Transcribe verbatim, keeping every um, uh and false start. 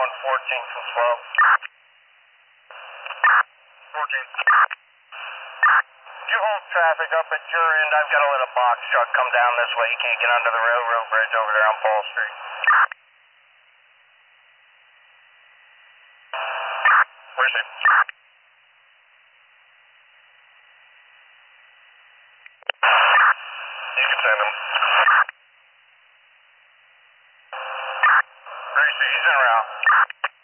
fourteenth and twelve. fourteenth. You hold traffic up at your end. I've got to let a box truck come down this way. He can't get under the railroad bridge over there on Paul Street. Where's he? You can send him. Gracie, he's en route.